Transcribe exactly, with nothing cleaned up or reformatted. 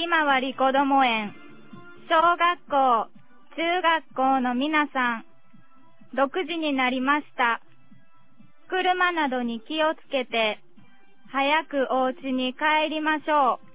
ひまわりこども園、小学校、中学校の皆さん、ろくじになりました。車などに気をつけて、早くお家に帰りましょう。